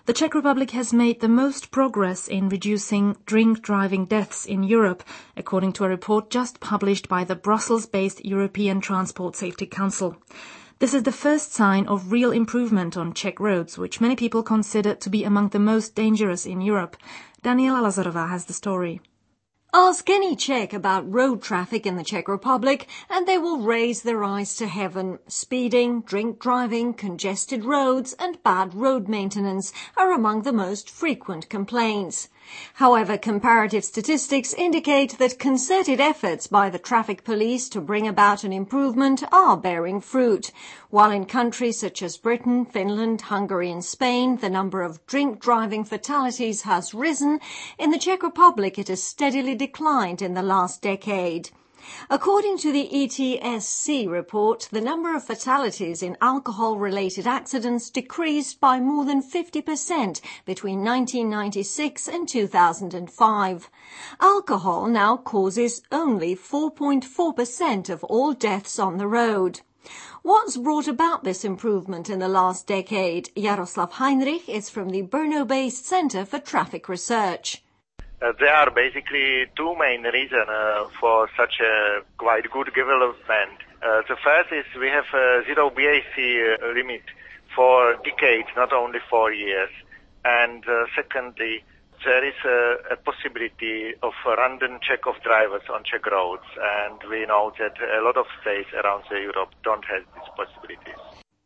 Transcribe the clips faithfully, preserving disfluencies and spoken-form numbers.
The Czech Republic has made the most progress in reducing drink driving deaths in Europe, according to a report just published by the Brussels-based European Transport Safety Council. This is the first sign of real improvement on Czech roads, which many people consider to be among the most dangerous in Europe. Daniela Lazarova has the story. Ask any Czech about road traffic in the Czech Republic and they will raise their eyes to heaven. Speeding, drink driving, congested roads and bad road maintenance are among the most frequent complaints. However, comparative statistics indicate that concerted efforts by the traffic police to bring about an improvement are bearing fruit. While in countries such as Britain, Finland, Hungary and Spain, the number of drink driving fatalities has risen, in the Czech Republic it has steadily declined in the last decade. According to the E T S C report, the number of fatalities in alcohol-related accidents decreased by more than fifty percent between nineteen ninety-six and two thousand five. Alcohol now causes only four point four percent of all deaths on the road. What's brought about this improvement in the last decade? Jaroslav Heinrich is from the Brno-based Center for Traffic Research. Uh, there are basically two main reasons uh, for such a quite good development. Uh, the first is we have a zero B A C uh, limit for decades, not only four years. And uh, secondly, there is a, a possibility of a random check of drivers on Czech roads. And we know that a lot of states around Europe don't have these possibilities.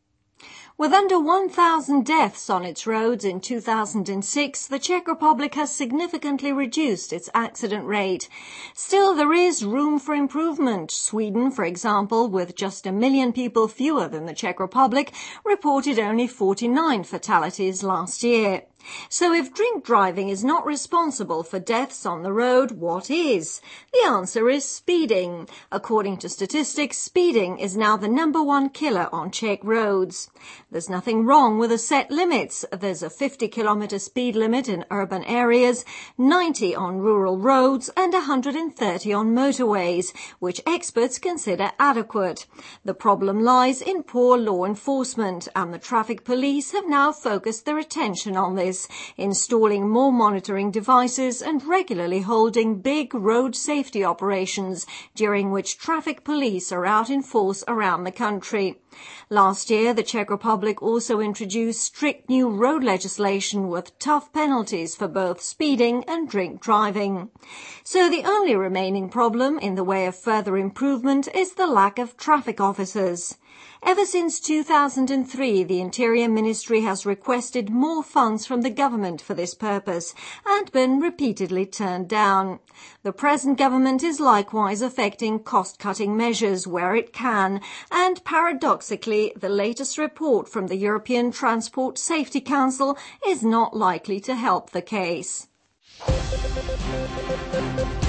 With under one thousand deaths on its roads in two thousand six, the Czech Republic has significantly reduced its accident rate. Still, there is room for improvement. Sweden, for example, with just a million people fewer than the Czech Republic, reported only forty-nine fatalities last year. So if drink driving is not responsible for deaths on the road, what is? The answer is speeding. According to statistics, speeding is now the number one killer on Czech roads. There's nothing wrong with the set limits. There's a fifty kilometer speed limit in urban areas, ninety on rural roads and one hundred thirty on motorways, which experts consider adequate. The problem lies in poor law enforcement, and the traffic police have now focused their attention on this, installing more monitoring devices and regularly holding big road safety operations during which traffic police are out in force around the country. Last year, the Czech Republic also introduced strict new road legislation with tough penalties for both speeding and drink driving. So the only remaining problem in the way of further improvement is the lack of traffic officers. Ever since two thousand three, the Interior Ministry has requested more funds from the government for this purpose and been repeatedly turned down. The present government is likewise effecting cost-cutting measures where it can, and paradoxically, the latest report from the European Transport Safety Council is not likely to help the case.